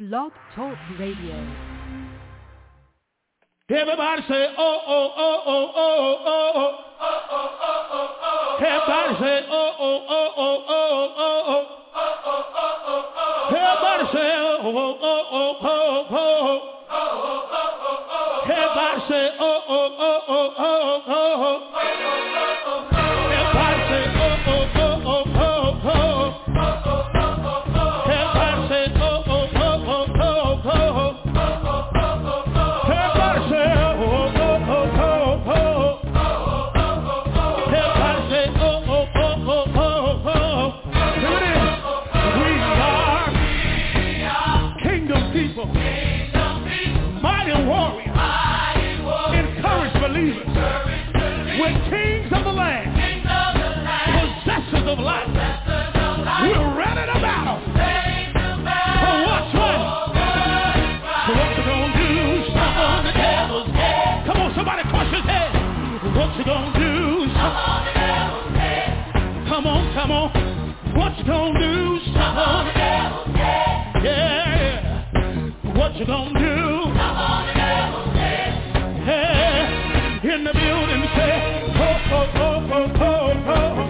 Blog Talk Radio. Everybody say, oh, oh, oh, oh, oh, oh, oh. Everybody say, oh, oh, oh, oh, oh, oh, oh. Everybody say, oh, oh, oh, oh, oh, oh. Everybody say, oh, oh, oh, oh, oh, oh. Everybody say, oh, oh, oh, oh, oh, oh. Everybody say, oh, oh, oh, oh, oh, oh. Everybody say, oh, oh, oh, oh, oh. Everybody say, oh, oh, oh, oh, oh. Here it is. We are kingdom people, mighty warriors, encourage believers. We're kings of the land, possessors of life. We're ready to battle. For what's right? So what you gonna do? Stomp on the devil's head. Come on, somebody crush his head. What you gonna do? Stomp on the devil's head. Come on, come on. What you gonna do? Stomp on the devil's head. Yeah. What you gonna do? Stomp on the devil's head. Yeah. In the building, say, oh, oh, oh, oh, oh, oh.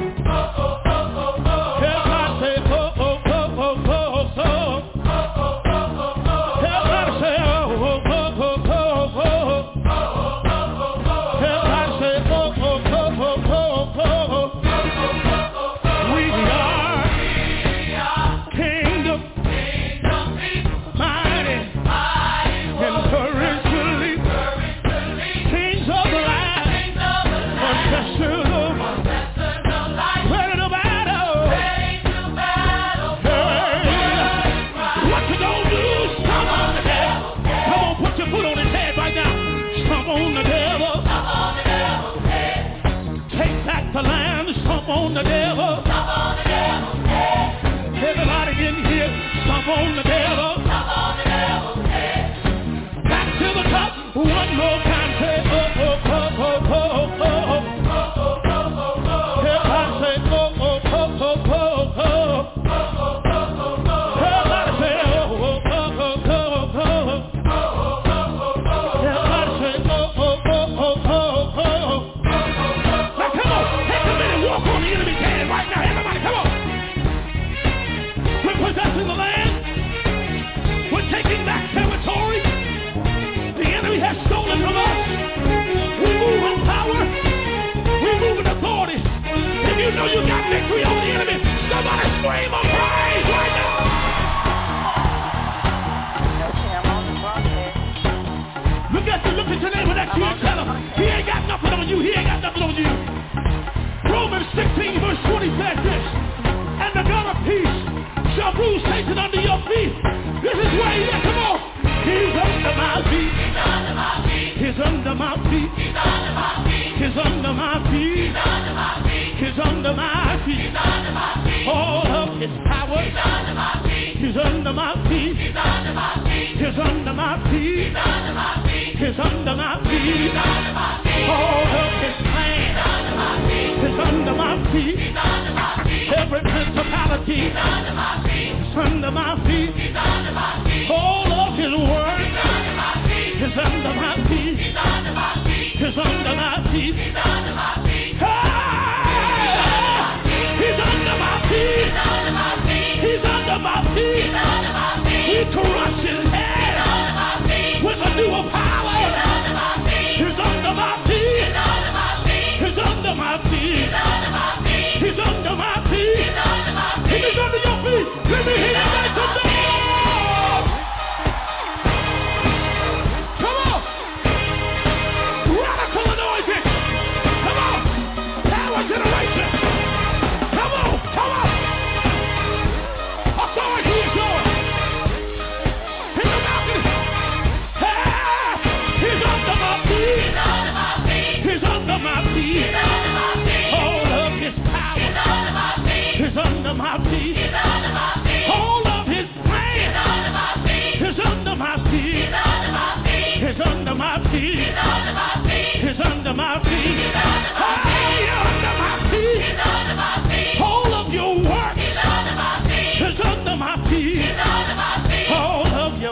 On the devil. Stomp on the devil's head. Everybody in here, stomp on the devil. Stomp on the devil's head. Back to the top, one more time. Say, oh, oh, oh, oh, oh, oh, oh. Everybody say, oh, oh, oh, oh, oh, oh. Everybody say, oh, oh, oh, oh, oh, oh. Everybody say, oh, oh, oh, oh, oh, oh. Now come on, take a minute, walk on the enemy's head right now. Everybody, come on. We're possessing the land. We're taking back territory. The enemy has stolen from us. We move in power. We move in authority. If you know you got victory over the enemy, somebody scream a praise right now. Look at your neighbor next to you and tell him, he ain't got nothing on you. He ain't got nothing on you. Romans 16 verse 20 says this, and the God of peace shall bruise Satan under your feet. This is where he is. Come on. He's under my feet. He's under my feet. He's under my feet. He's under my feet. He's under my feet. He's under my feet. He's under my feet. All of his power. He's under my feet. He's under my feet. He's under my feet. He's under my feet. He's under my feet. He's under my feet. He's under my feet. All of his plan. He's under my feet. He's under my feet. He's under my feet. Every principality. He's under my feet. He's under my feet. He's under my feet. All of his word. He's under my feet. He's under my feet. He's under my feet. He's under my feet. He's under my feet. He's under my feet. He's under my feet. He's under my feet. He's under my feet. We crush his head. He's under my feet. With a new power. He's under my feet. He's under my feet. He's under my feet. He's under my feet. He's under my feet. He's under my feet. He's under my feet. If he's under your feet, let me hear you make some noise. Come on. Radical anointing. Come on. Power generation. Come on. Come on. Authority is yours. In the mountain. Hey, he's under my feet. He's under my feet. He's under my feet. He's under my feet. All of his power. He's under my feet. He's under my feet. He's under my feet. All of his plan. He's under my feet. He's under my feet. He's under my feet. He's under my feet. He's under my feet. He's under my feet. He's under my feet. Hey, you're under my feet. He's under my feet. All of your work. He's under my feet. He's under my feet. He's under my feet. All of your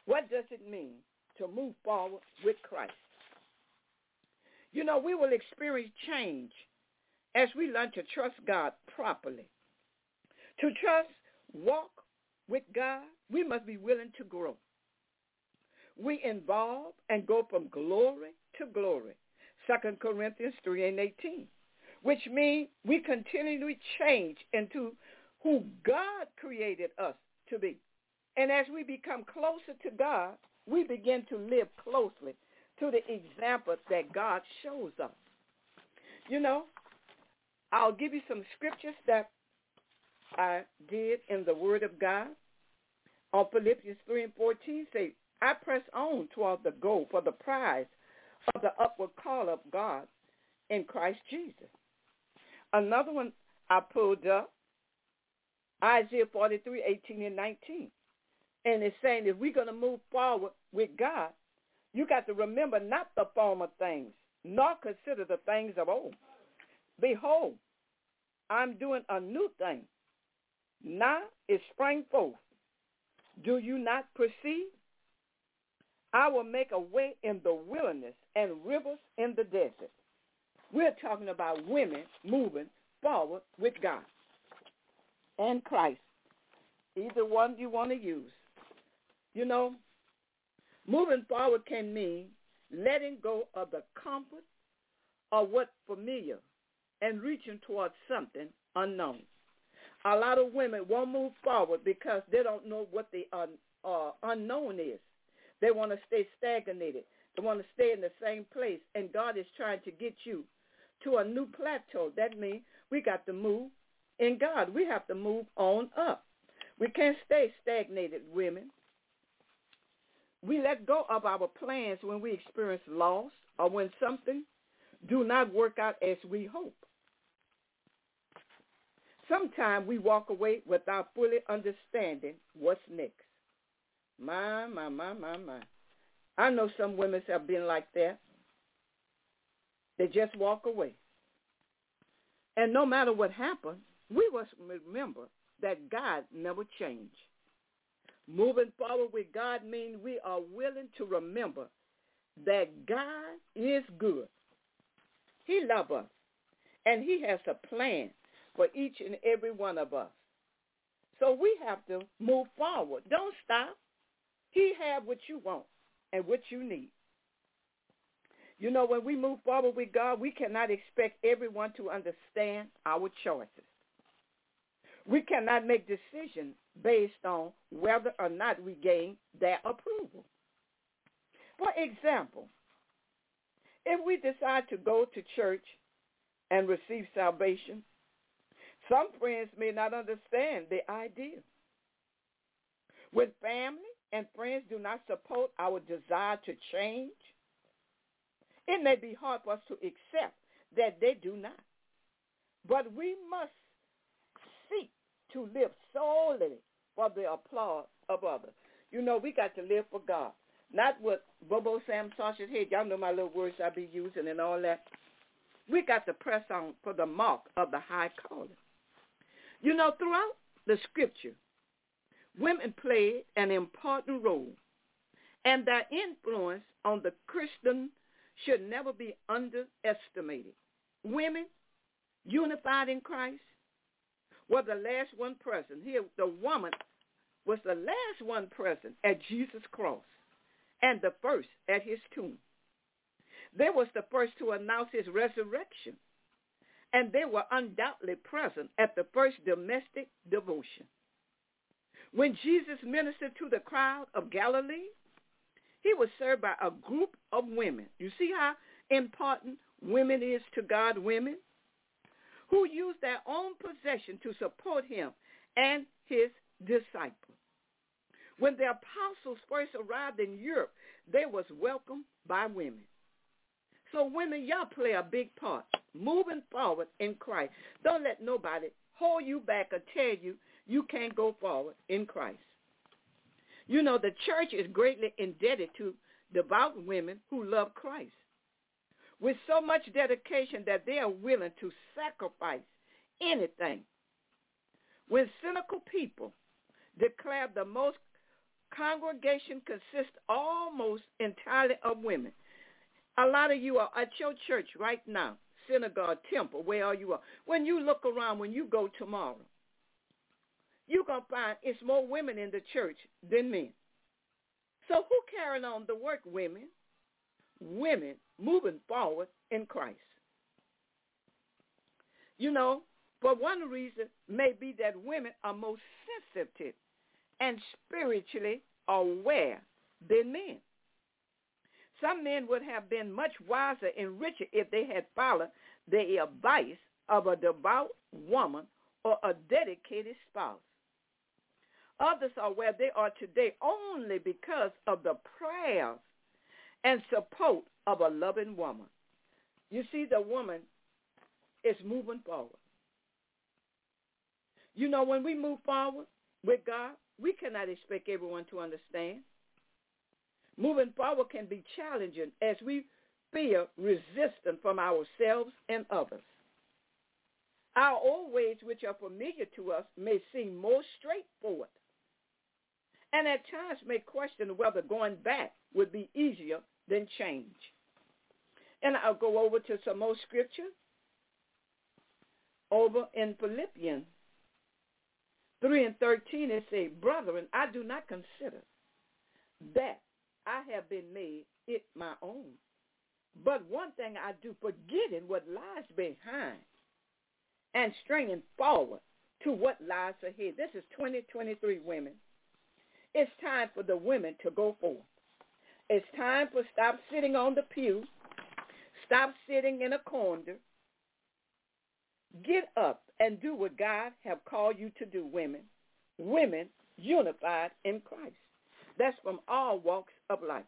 What does it mean to move forward with Christ? You know, we will experience change as we learn to trust God properly. To walk with God, we must be willing to grow. We evolve and go from glory to glory. 2 Corinthians 3:18, which means we continually change into who God created us to be. And as we become closer to God, we begin to live closely to the example that God shows us. You know, I'll give you some scriptures that I did in the Word of God. On Philippians 3:14, say, I press on toward the goal for the prize of the upward call of God in Christ Jesus. Another one I pulled up, Isaiah 43:18 and 19. And it's saying if we're going to move forward with God, you got to remember not the former things, nor consider the things of old. Behold, I'm doing a new thing. Now it sprang forth. Do you not perceive? I will make a way in the wilderness and rivers in the desert. We're talking about women moving forward with God and Christ. Either one you want to use. You know, moving forward can mean letting go of the comfort of what's familiar and reaching towards something unknown. A lot of women won't move forward because they don't know what the unknown is. They want to stay stagnated. They want to stay in the same place, and God is trying to get you to a new plateau. That means we got to move in God. We have to move on up. We can't stay stagnated, women. We let go of our plans when we experience loss or when something do not work out as we hope. Sometimes we walk away without fully understanding what's next. My. I know some women have been like that. They just walk away. And no matter what happens, we must remember that God never changed. Moving forward with God means we are willing to remember that God is good. He loves us, and he has a plan for each and every one of us. So we have to move forward. Don't stop. He has what you want and what you need. You know, when we move forward with God, we cannot expect everyone to understand our choices. We cannot make decisions based on whether or not we gain their approval. For example, if we decide to go to church and receive salvation, some friends may not understand the idea. When family and friends do not support our desire to change, it may be hard for us to accept that they do not. But we must seek to live solely for the applause of others. You know, we got to live for God. Not what Bobo Sam Sausage Head. Y'all know my little words I be using and all that. We got to press on for the mark of the high calling. You know, throughout the scripture, women played an important role, and their influence on the Christian should never be underestimated. Women, unified in Christ, were the last one present. Here, the woman was the last one present at Jesus' cross and the first at his tomb. They was the first to announce his resurrection, and they were undoubtedly present at the first domestic devotion. When Jesus ministered to the crowd of Galilee, he was served by a group of women. You see how important women is to God, women who used their own possession to support him and his disciples. When the apostles first arrived in Europe, they was welcomed by women. So women, y'all play a big part moving forward in Christ. Don't let nobody hold you back or tell you you can't go forward in Christ. You know, the church is greatly indebted to devout women who love Christ with so much dedication that they are willing to sacrifice anything. When cynical people declare the most congregation consists almost entirely of women. A lot of you are at your church right now, synagogue, temple, where you are. When you look around, when you go tomorrow, you're going to find it's more women in the church than men. So who carrying on the work? Women. Women moving forward in Christ. You know, but one reason may be that women are more sensitive and spiritually aware than men. Some men would have been much wiser and richer if they had followed the advice of a devout woman or a dedicated spouse. Others are where they are today only because of the prayers and support of a loving woman. You see, the woman is moving forward. You know, when we move forward with God, we cannot expect everyone to understand. Moving forward can be challenging as we feel resistance from ourselves and others. Our old ways, which are familiar to us, may seem more straightforward, and at times may question whether going back would be easier than change. And I'll go over to some more scripture over in Philippians 3:13. It says, "Brethren, I do not consider that I have been made it my own. But one thing I do, forgetting what lies behind and straining forward to what lies ahead." This is 2023 women. It's time for the women to go forth. It's time for stop sitting on the pew. Stop sitting in a corner. Get up and do what God have called you to do, women. Women unified in Christ. That's from all walks of life.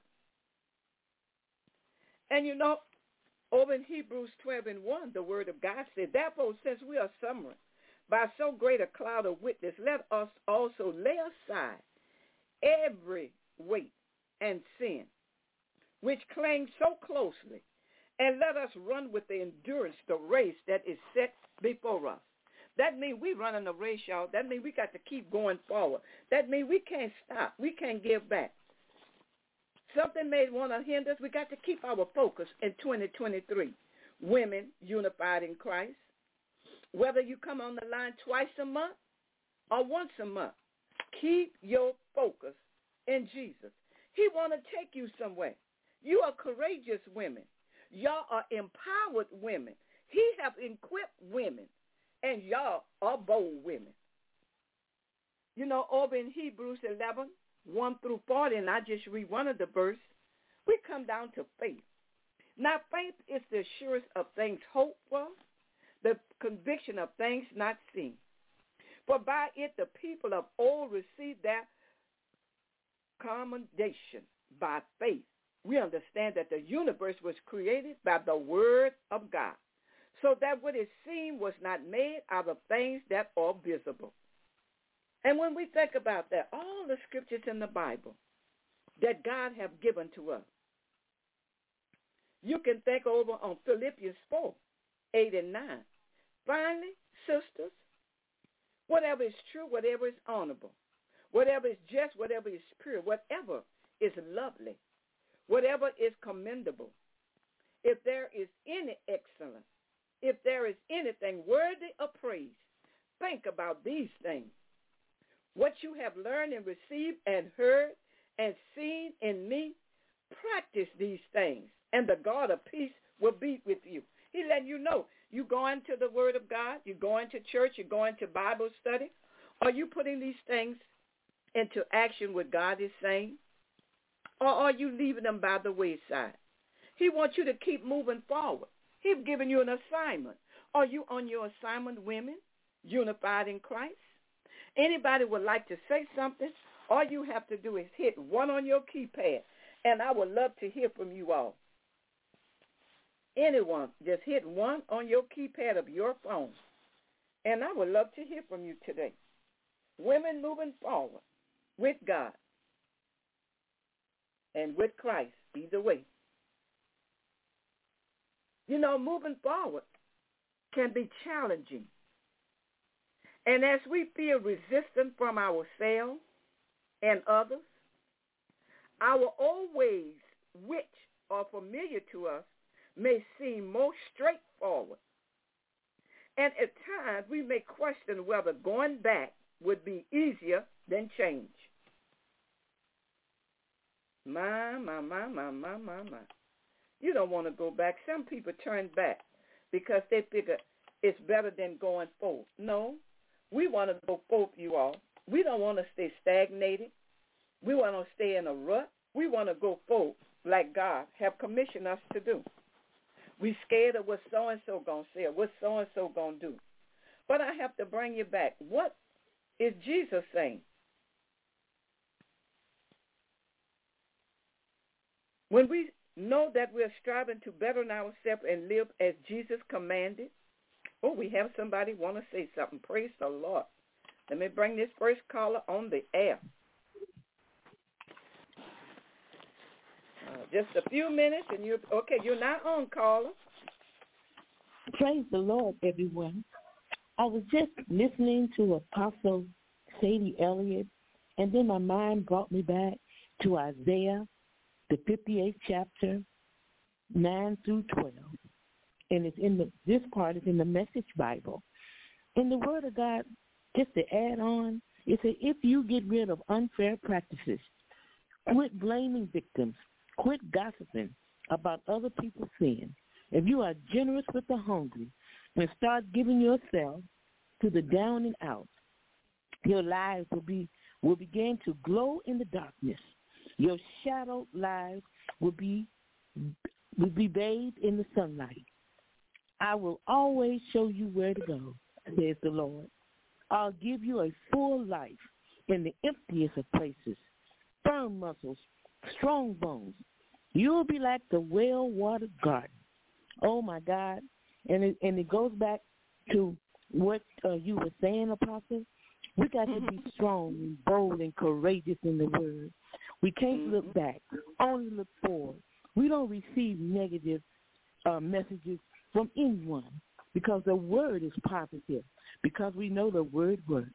And you know, over in Hebrews 12:1, the word of God said, "Therefore, since we are surrounded by so great a cloud of witness, let us also lay aside every weight and sin, which clings so closely, and let us run with the endurance the race that is set before us." That means we running a race, y'all. That means we got to keep going forward. That means we can't stop. We can't give back. Something may want to hinder us. We got to keep our focus in 2023. Women unified in Christ. Whether you come on the line twice a month or once a month, keep your focus in Jesus. He want to take you somewhere. You are courageous women. Y'all are empowered women. He have equipped women, and y'all are bold women. You know, over in Hebrews 11:1-40, and I just read one of the verse, we come down to faith. Now, faith is the assurance of things hoped for, the conviction of things not seen. For by it the people of old received their commendation. By faith, we understand that the universe was created by the word of God, so that what is seen was not made out of things that are visible. And when we think about that, all the scriptures in the Bible that God have given to us, you can think over on Philippians 4:8-9. Finally, sisters, whatever is true, whatever is honorable, whatever is just, whatever is pure, whatever is lovely, whatever is commendable, if there is any excellence, if there is anything worthy of praise, think about these things. What you have learned and received and heard and seen in me, practice these things, and the God of peace will be with you. He letting you know, you going to the word of God, you going to church, you're going to Bible study. Are you putting these things into action what God is saying? Or are you leaving them by the wayside? He wants you to keep moving forward. He's giving you an assignment. Are you on your assignment, women, unified in Christ? Anybody would like to say something? All you have to do is hit 1 on your keypad, and I would love to hear from you all. Anyone, just hit 1 on your keypad of your phone, and I would love to hear from you today. Women moving forward with God and with Christ, either way. You know, moving forward can be challenging. And as we feel resistance from ourselves and others, Our old ways, which are familiar to us, may seem more straightforward. And at times we may question whether going back would be easier than change. My. You don't want to go back. Some people turn back because they figure it's better than going forward. No, we want to go forward, you all. We don't want to stay stagnated. We want to stay in a rut. We want to go forward like God have commissioned us to do. We scared of what so-and-so going to say or what so-and-so going to do. But I have to bring you back. What is Jesus saying? When we know that we're striving to better ourselves and live as Jesus commanded. Oh, we have somebody want to say something. Praise the Lord. Let me bring this first caller on the air. Just a few minutes, and you're not on, caller. Praise the Lord, everyone. I was just listening to Apostle Sadie Elliott, and then my mind brought me back to Isaiah, the 58th chapter, 9 through 12. And it's this part is in the Message Bible. In the Word of God, just to add on, it says, if you get rid of unfair practices, quit blaming victims, quit gossiping about other people's sin, if you are generous with the hungry and start giving yourself to the down and out, your lives will begin to glow in the darkness. Your shadowed lives will be bathed in the sunlight. I will always show you where to go, says the Lord. I'll give you a full life in the emptiest of places, firm muscles, strong bones. You'll be like the well-watered garden. Oh, my God. And it goes back to what you were saying, Apostle. We got to be strong and bold and courageous in the Word. We can't look back, only look forward. We don't receive negative messages from anyone because the Word is positive, because we know the Word works.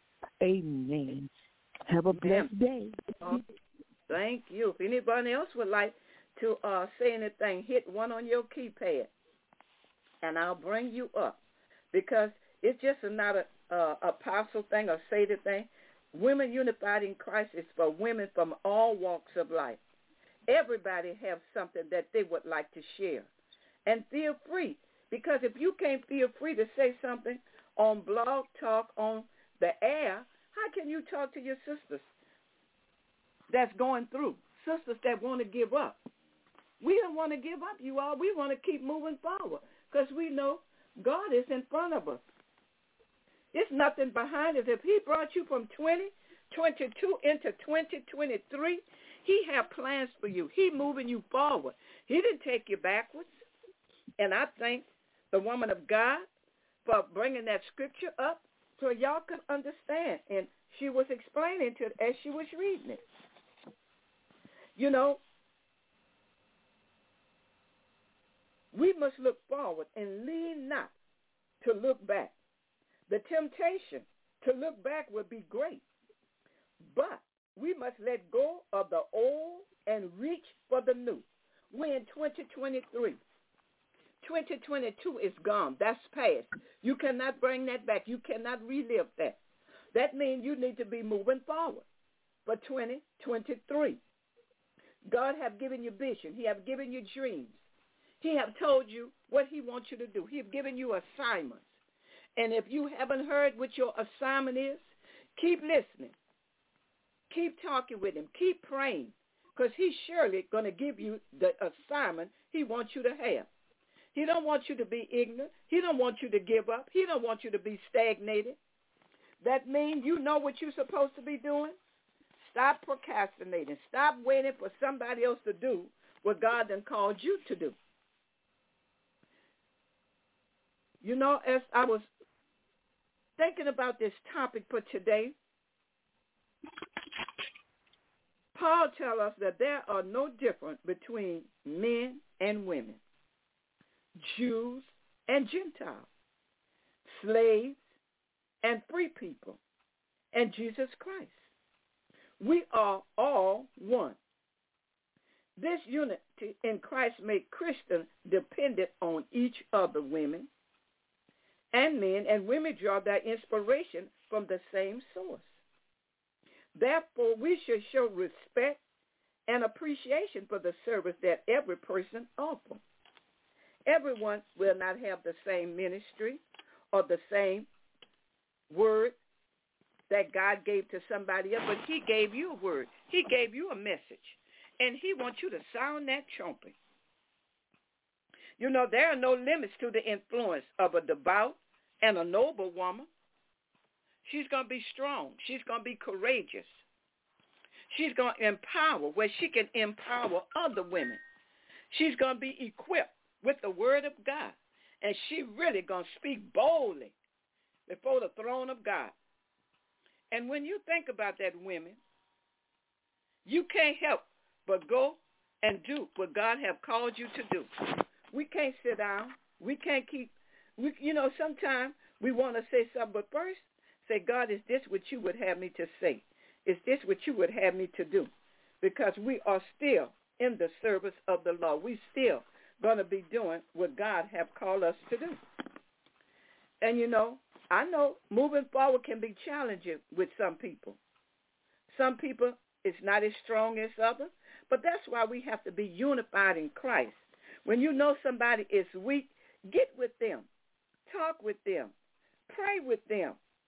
Amen. Have a blessed day. Thank you. If anybody else would like to say anything, hit one on your keypad, and I'll bring you up, because it's just not a apostle thing or Sadie thing. Women Unified in Christ is for women from all walks of life. Everybody has something that they would like to share. And feel free, because if you can't feel free to say something on Blog Talk, on the air, how can you talk to your sisters that's going through, sisters that want to give up? We don't want to give up, you all. We want to keep moving forward because we know God is in front of us. It's nothing behind us. If he brought you from 2022 into 2023, he have plans for you. He moving you forward. He didn't take you backwards. And I thank the woman of God for bringing that scripture up so y'all could understand. And she was explaining to it as she was reading it. You know, we must look forward and lean not to look back. The temptation to look back would be great, but we must let go of the old and reach for the new. We're in 2023. 2022 is gone. That's past. You cannot bring that back. You cannot relive that. That means you need to be moving forward for 2023. God have given you vision. He have given you dreams. He have told you what he wants you to do. He have given you assignments. And if you haven't heard what your assignment is, keep listening. Keep talking with him. Keep praying, because he's surely going to give you the assignment he wants you to have. He don't want you to be ignorant. He don't want you to give up. He don't want you to be stagnated. That means you know what you're supposed to be doing. Stop procrastinating. Stop waiting for somebody else to do what God done called you to do. You know, as I was thinking about this topic for today, Paul tells us that there are no difference between men and women, Jews and Gentiles, slaves and free people, and Jesus Christ. We are all one. This unity in Christ made Christians dependent on each other, women and men, and women draw their inspiration from the same source. Therefore, we should show respect and appreciation for the service that every person offers. Everyone will not have the same ministry or the same word that God gave to somebody else, but he gave you a word. He gave you a message, and he wants you to sound that trumpet. You know, there are no limits to the influence of a devout and a noble woman. She's going to be strong. She's going to be courageous. She's going to empower where she can empower other women. She's going to be equipped with the word of God, and she really going to speak boldly before the throne of God. And when you think about that, women, you can't help but go and do what God have called you to do. We can't sit down. We can't keep, sometimes we want to say something, but first say, God, is this what you would have me to say? Is this what you would have me to do? Because we are still in the service of the Lord. We still going to be doing what God have called us to do. And, I know moving forward can be challenging with some people. Some people, it's not as strong as others, but that's why we have to be unified in Christ. When you know somebody is weak, get with them, talk with them, pray with them,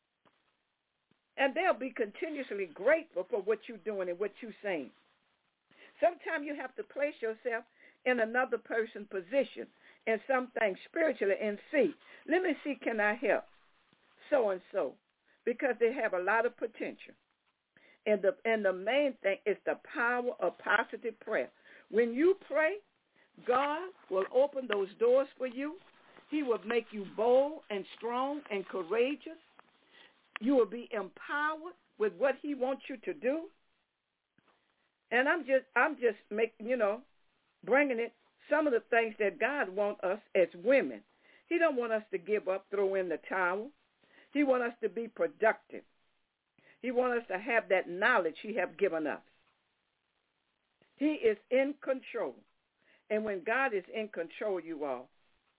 and they'll be continuously grateful for what you're doing and what you're saying. Sometimes you have to place yourself in another person's position in something spiritually and see, let me see, can I help so-and-so? Because they have a lot of potential. And the main thing is the power of positive prayer. When you pray, God will open those doors for you. He will make you bold and strong and courageous. You will be empowered with what he wants you to do. And I'm just making, bringing it, some of the things that God wants us as women. He don't want us to give up, throw in the towel. He wants us to be productive. He wants us to have that knowledge he has given us. He is in control. And when God is in control, you all,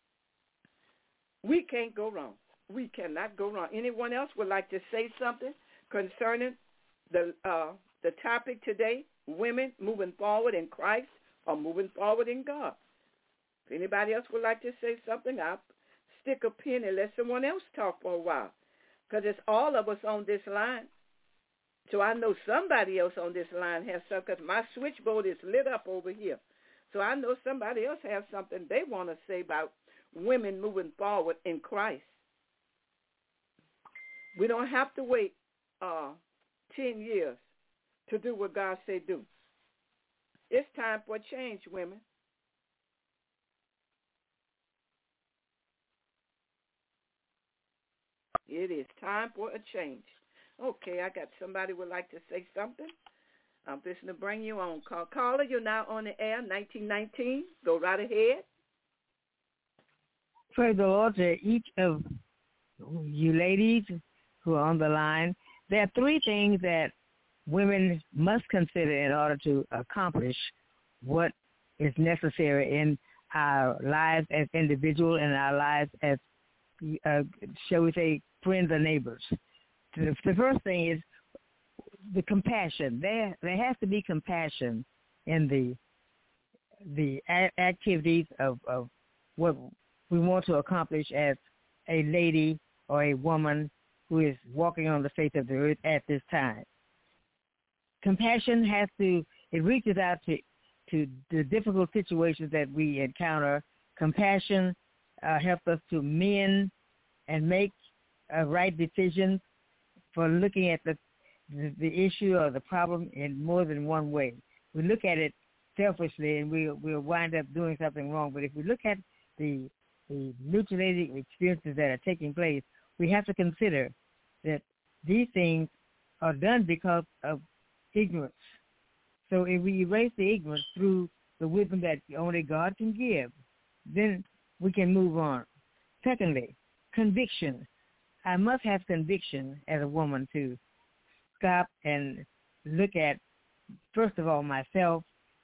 we can't go wrong. We cannot go wrong. Anyone else would like to say something concerning the topic today, women moving forward in Christ or moving forward in God? If anybody else would like to say something, I'll stick a pin and let someone else talk for a while, because it's all of us on this line. So I know somebody else on this line has something, because my switchboard is lit up over here. So I know somebody else has something they want to say about women moving forward in Christ. We don't have to wait 10 years to do what God said do. It's time for a change, women. It is time for a change. Okay, I got somebody would like to say something. I'm just going to bring you on. Caller, you're now on the air, 1919. Go right ahead. Praise the Lord to each of you ladies who are on the line. There are three things that women must consider in order to accomplish what is necessary in our lives as individuals and our lives as, shall we say, friends or neighbors. The first thing is the compassion. There has to be compassion in the activities of what we want to accomplish as a lady or a woman who is walking on the face of the earth at this time. Compassion it reaches out to the difficult situations that we encounter. Compassion helps us to mend and make right decisions for looking at the issue or the problem in more than one way. We look at it selfishly and we'll wind up doing something wrong. But if we look at the mutilating experiences that are taking place, we have to consider that these things are done because of ignorance. So if we erase the ignorance through the wisdom that only God can give, then we can move on. Secondly, conviction. I must have conviction as a woman to stop and look at, first of all, myself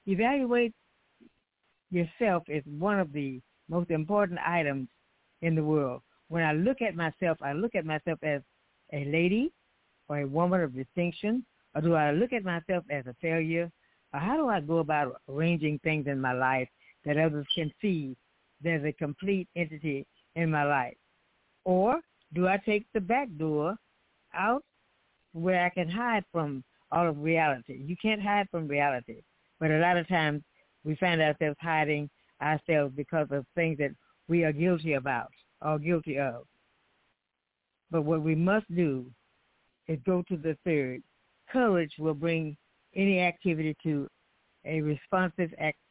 Evaluate yourself is one of the most important items in the world. When I look at myself as a lady or a woman of distinction, or do I look at myself as a failure? Or how do I go about arranging things in my life that others can see there's a complete entity in my life? Or do I take the back door out where I can hide from all of reality? You can't hide from reality. But a lot of times we find ourselves hiding ourselves because of things that we are guilty about or guilty of. But what we must do is go to the third. Courage will bring any activity to a responsive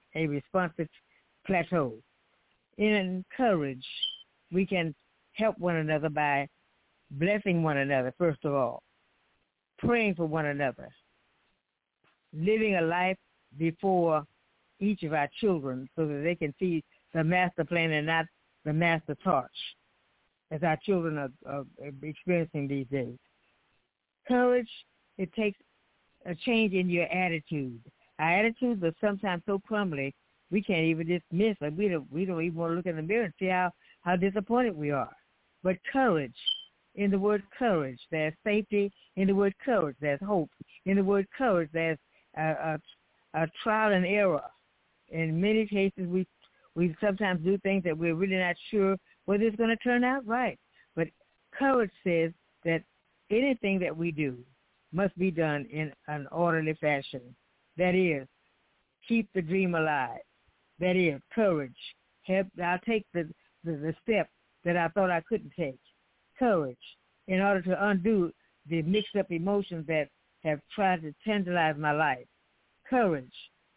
plateau. In courage, we can help one another by blessing one another, first of all, praying for one another, living a life before each of our children so that they can see the master plan and not the master torch, as our children are experiencing these days. Courage, it takes a change in your attitude. Our attitudes are sometimes so crumbly, we can't even dismiss it. We don't even want to look in the mirror and see how disappointed we are. But courage, in the word courage, there's safety. In the word courage, there's hope. In the word courage, there's a trial and error. In many cases, we sometimes do things that we're really not sure whether it's going to turn out right. But courage says that anything that we do must be done in an orderly fashion. That is, keep the dream alive. That is, courage. I'll take the step that I thought I couldn't take. Courage, in order to undo the mixed-up emotions that have tried to tantalize my life. Courage,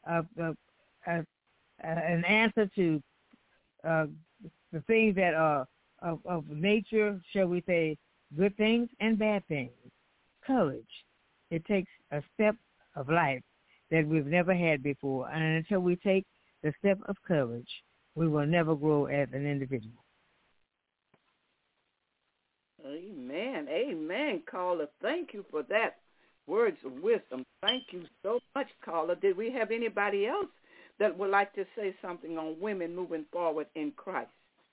an answer to the things that are of nature, shall we say, good things and bad things. Courage. It takes a step of life that we've never had before, and until we take the step of courage, we will never grow as an individual. Amen. Amen, caller. Thank you for that words of wisdom. Thank you so much, caller. Did we have anybody else that would like to say something on women moving forward in Christ?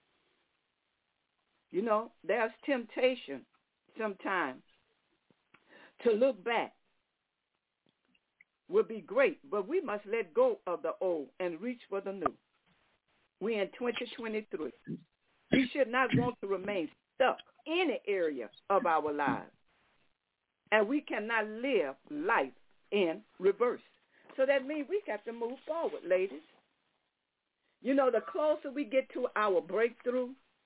You know, there's temptation sometimes to look back would be great, but we must let go of the old and reach for the new. We're in 2023. We should not want to remain stuck in any area of our lives. And we cannot live life in reverse. So that means we got to move forward, ladies. You know, the closer we get to our breakthrough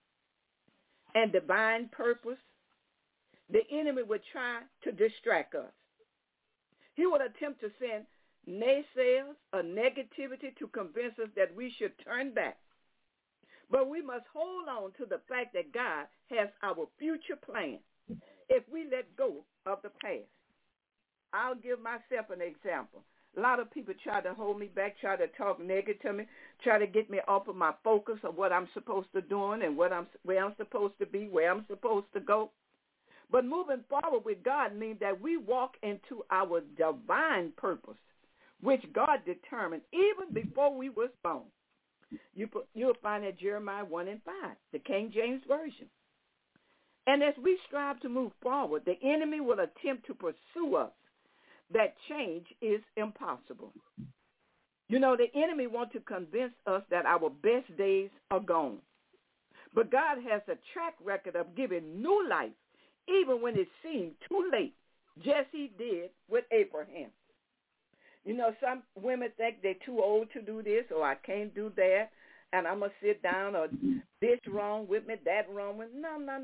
and divine purpose, the enemy would try to distract us. He would attempt to send naysayers or negativity to convince us that we should turn back. But we must hold on to the fact that God has our future plan if we let go of the past. I'll give myself an example. A lot of people try to hold me back, try to talk negative to me, try to get me off of my focus of what I'm supposed to do and where I'm supposed to be, where I'm supposed to go. But moving forward with God means that we walk into our divine purpose, which God determined even before we was born. You'll find that Jeremiah 1:5, the King James Version. And as we strive to move forward, the enemy will attempt to pursue us. That change is impossible. You know, the enemy wants to convince us that our best days are gone. But God has a track record of giving new life even when it seemed too late, just he did with Abraham. You know, some women think they're too old to do this, or I can't do that, and I'm going to sit down, or this wrong with me, that wrong with me.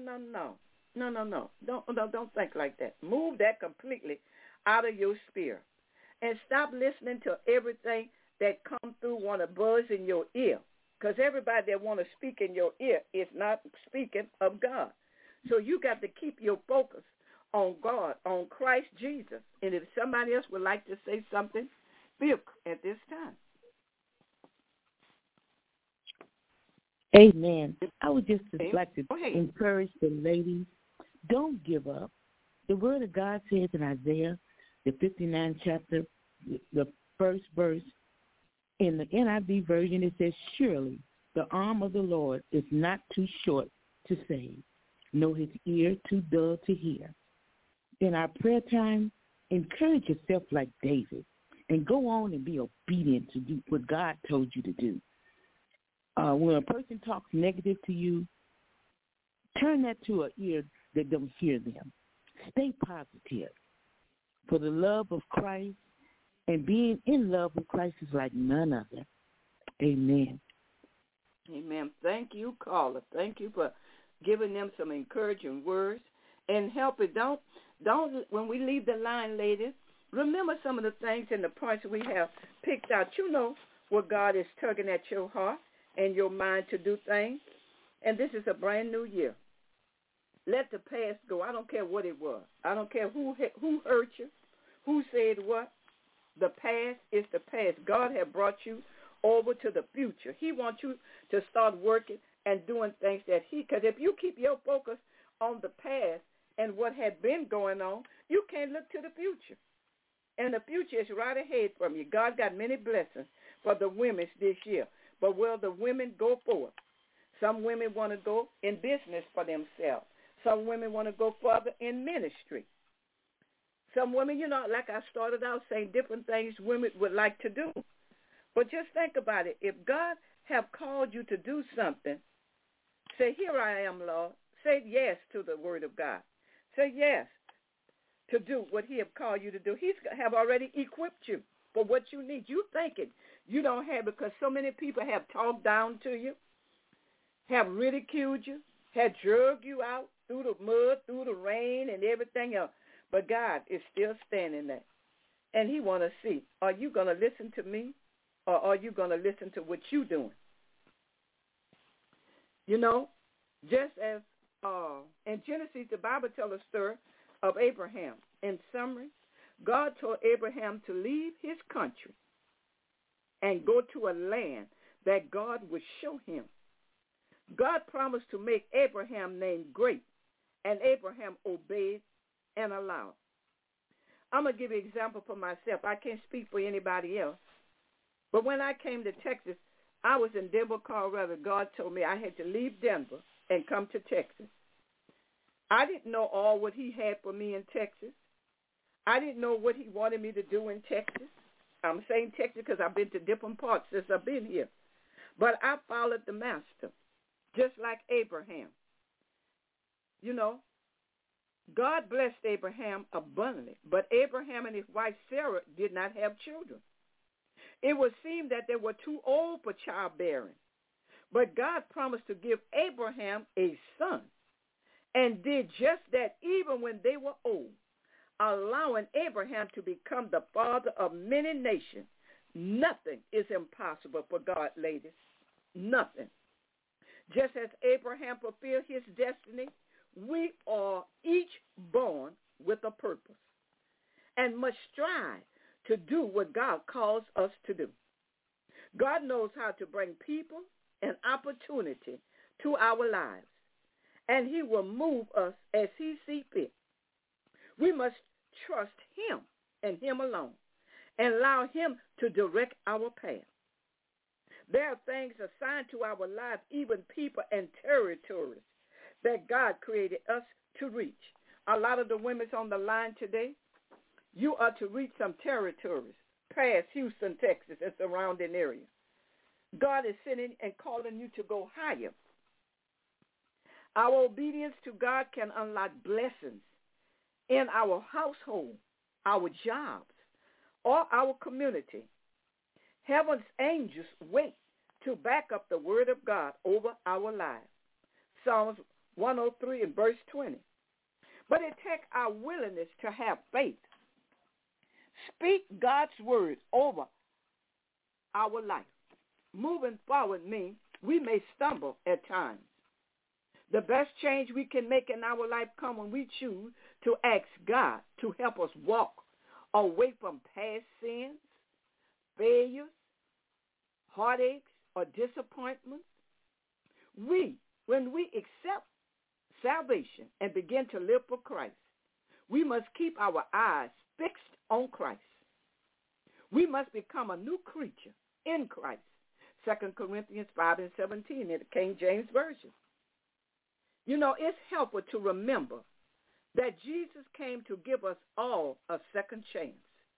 No. Don't think like that. Move that completely out of your spirit. And stop listening to everything that come through want to buzz in your ear, because everybody that want to speak in your ear is not speaking of God. So you got to keep your focus on God, on Christ Jesus. And if somebody else would like to say something, feel at this time. Amen. I would just like to encourage the ladies, don't give up. The word of God says in Isaiah, the 59th chapter, the first verse, In the NIV version, it says, surely the arm of the Lord is not too short to save, nor his ear too dull to hear. In our prayer time, encourage yourself like David and go on and be obedient to do what God told you to do. When a person talks negative to you, turn that to an ear that don't hear them. Stay positive. For the love of Christ and being in love with Christ is like none other. Amen. Amen. Thank you, caller. Thank you for giving them some encouraging words and help it. Don't when we leave the line, ladies, remember some of the things and the points we have picked out. You know what God is tugging at your heart and your mind to do things. And this is a brand new year. Let the past go. I don't care what it was. I don't care who hurt you, who said what. The past is the past. God has brought you over to the future. He wants you to start working and doing things that because if you keep your focus on the past and what had been going on, you can't look to the future. And the future is right ahead from you. God got many blessings for the women this year. But will the women go forth? Some women want to go in business for themselves. Some women want to go further in ministry. Some women, like I started out saying, different things women would like to do. But just think about it. If God have called you to do something, say, here I am, Lord. Say yes to the word of God. Say yes to do what he have called you to do. He have already equipped you for what you need. You think it. You don't have because so many people have talked down to you, have ridiculed you, have drugged you out through the mud, through the rain, and everything else. But God is still standing there. And he want to see, are you going to listen to me or are you going to listen to what you're doing? Just as in Genesis, the Bible tells a story of Abraham. In summary, God told Abraham to leave his country and go to a land that God would show him. God promised to make Abraham's name great, and Abraham obeyed and allowed. I'm going to give you an example for myself. I can't speak for anybody else. But when I came to Texas, I was in Denver, Colorado. God told me I had to leave Denver and come to Texas. I didn't know all what he had for me in Texas. I didn't know what he wanted me to do in Texas. I'm saying Texas because I've been to different parts since I've been here. But I followed the master, just like Abraham. God blessed Abraham abundantly, but Abraham and his wife Sarah did not have children. It would seem that they were too old for childbearing. But God promised to give Abraham a son and did just that even when they were old, allowing Abraham to become the father of many nations. Nothing is impossible for God, ladies. Nothing. Just as Abraham fulfilled his destiny, we are each born with a purpose and must strive to do what God calls us to do. God knows how to bring people and opportunity to our lives, and he will move us as he sees fit. We must trust him and him alone and allow him to direct our path. There are things assigned to our lives, even people and territories that God created us to reach. A lot of the women on the line today, you are to reach some territories past Houston, Texas, and surrounding area. God is sending and calling you to go higher. Our obedience to God can unlock blessings in our household, our jobs, or our community. Heaven's angels wait to back up the word of God over our lives. Psalms 103 and verse 20. But it takes our willingness to have faith. Speak God's word over our life. Moving forward means we may stumble at times. The best change we can make in our life comes when we choose to ask God to help us walk away from past sins, failures, heartaches, or disappointments. When we accept salvation and begin to live for Christ, we must keep our eyes fixed on Christ. We must become a new creature in Christ. 2 Corinthians 5:17 in the King James Version. You know, it's helpful to remember that Jesus came to give us all a second chance.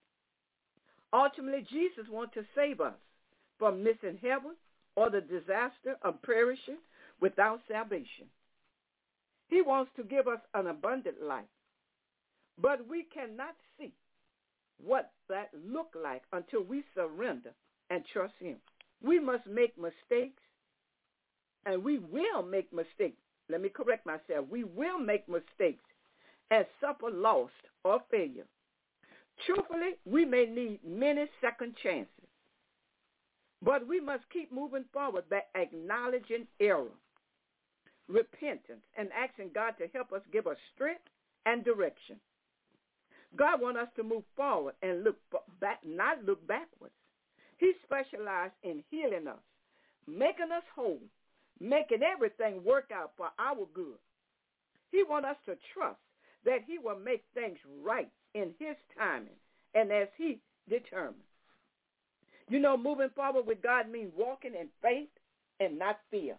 Ultimately, Jesus wants to save us from missing heaven or the disaster of perishing without salvation. He wants to give us an abundant life, but we cannot see what that look like until we surrender and trust him. We must make mistakes, and we will make mistakes. Let me correct myself. We will make mistakes and suffer loss or failure. Truthfully, we may need many second chances, but we must keep moving forward by acknowledging error, repentance, and asking God to help us give us strength and direction. God wants us to move forward and look back, not look backwards. He specialized in healing us, making us whole, making everything work out for our good. He wants us to trust that he will make things right in his timing and as he determines. You know, moving forward with God means walking in faith and not fear.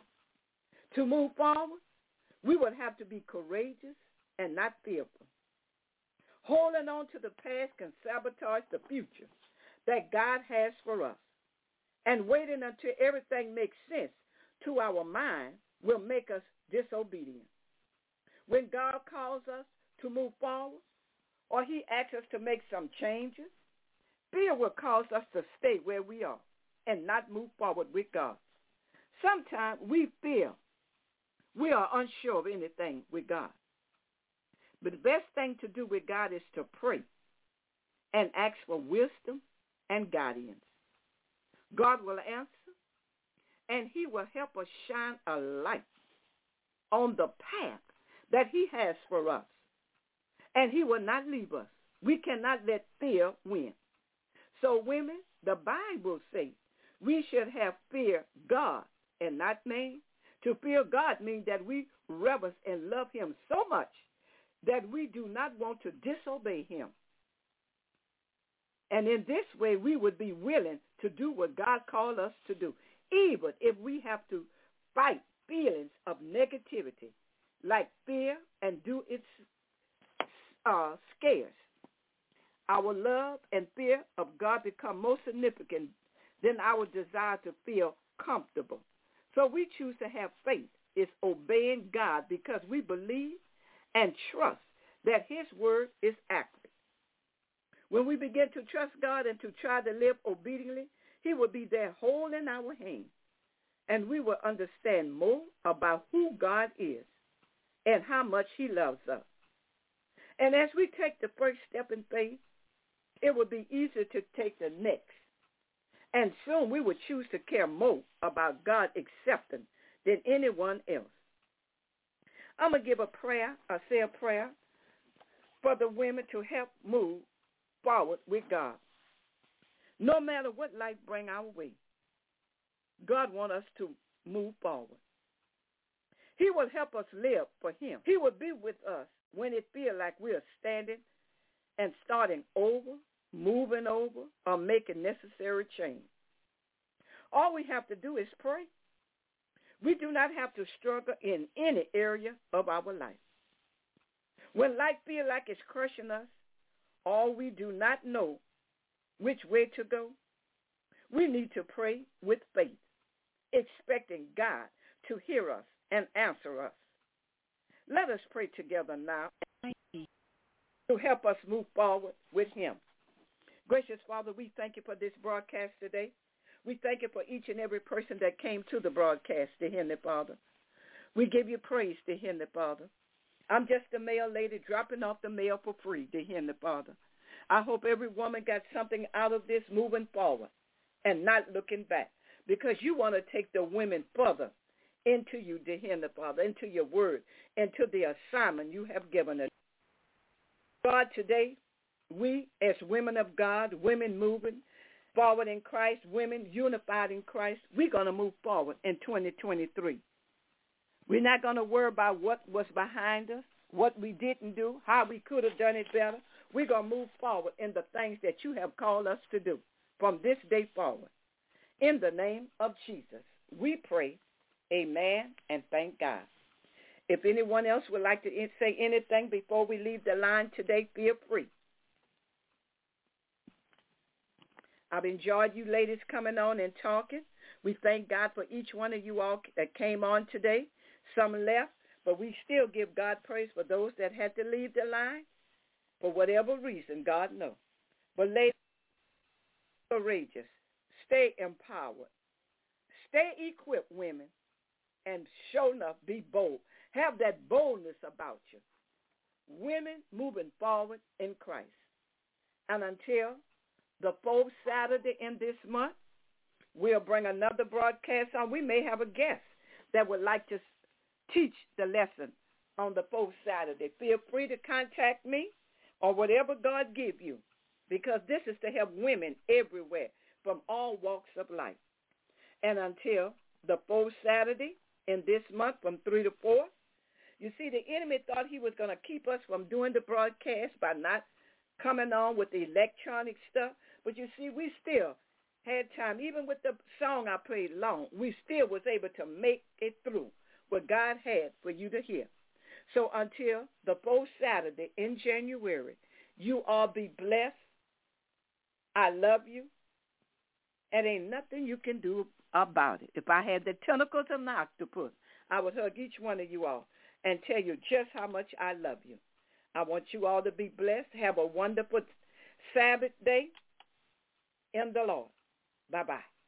To move forward, we would have to be courageous and not fearful. Holding on to the past can sabotage the future that God has for us. And waiting until everything makes sense to our mind will make us disobedient. When God calls us to move forward, or he asks us to make some changes, fear will cause us to stay where we are and not move forward with God. Sometimes we fear we are unsure of anything with God. But the best thing to do with God is to pray and ask for wisdom and guidance. God will answer, and he will help us shine a light on the path that he has for us. And he will not leave us. We cannot let fear win. So women, the Bible says we should have fear God and not man. To fear God means that we reverence and love him so much that we do not want to disobey him. And in this way, we would be willing to do what God called us to do, even if we have to fight feelings of negativity, like fear, and do its scares. Our love and fear of God become more significant than our desire to feel comfortable. So we choose to have faith. It's obeying God because we believe and trust that his word is accurate. When we begin to trust God and to try to live obediently, he will be there holding our hand, and we will understand more about who God is and how much he loves us. And as we take the first step in faith, it will be easier to take the next. And soon we will choose to care more about God accepting than anyone else. I'm going to give a prayer, say a prayer for the women to help move forward with God. No matter what life bring our way, God wants us to move forward. He will help us live for him. He will be with us when it feels like we are standing and starting over, moving over, or making necessary change. All we have to do is pray. We do not have to struggle in any area of our life. When life feels like it's crushing us, or we do not know which way to go, we need to pray with faith, expecting God to hear us and answer us. Let us pray together now to help us move forward with him. Gracious Father, we thank you for this broadcast today. We thank you for each and every person that came to the broadcast, dear Heavenly Father. We give you praise, dear Heavenly Father. I'm just a mail lady dropping off the mail for free, dear Heavenly Father. I hope every woman got something out of this moving forward and not looking back, because you want to take the women further into you, dear Heavenly Father, into your word, into the assignment you have given us. God, today, we as women of God, women moving forward in Christ, women unified in Christ, we're going to move forward in 2023. We're not going to worry about what was behind us what we didn't do, how we could have done it better. We're going to move forward in the things that you have called us to do from this day forward. In the name of Jesus, we pray, amen, and thank God. If anyone else would like to say anything before we leave the line today, feel free. I've enjoyed you ladies coming on and talking. We thank God for each one of you all that came on today. Some left, but we still give God praise for those that had to leave the line. For whatever reason, God knows. But ladies, courageous, stay empowered, stay equipped, women, and sure enough, be bold. Have that boldness about you. Women moving forward in Christ. And until the 4th Saturday in this month, we'll bring another broadcast on. We may have a guest that would like to teach the lesson on the 4th Saturday. Feel free to contact me or whatever God give you, because this is to help women everywhere from all walks of life. And until the 4th Saturday in this month from 3 to 4, you see, the enemy thought he was going to keep us from doing the broadcast by not coming on with the electronic stuff. But you see, we still had time. Even with the song I played long, we still was able to make it through what God had for you to hear. So until the 4th Saturday in January, you all be blessed. I love you. And ain't nothing you can do about it. If I had the tentacles of an octopus, I would hug each one of you all and tell you just how much I love you. I want you all to be blessed. Have a wonderful Sabbath day in the Lord. Bye-bye.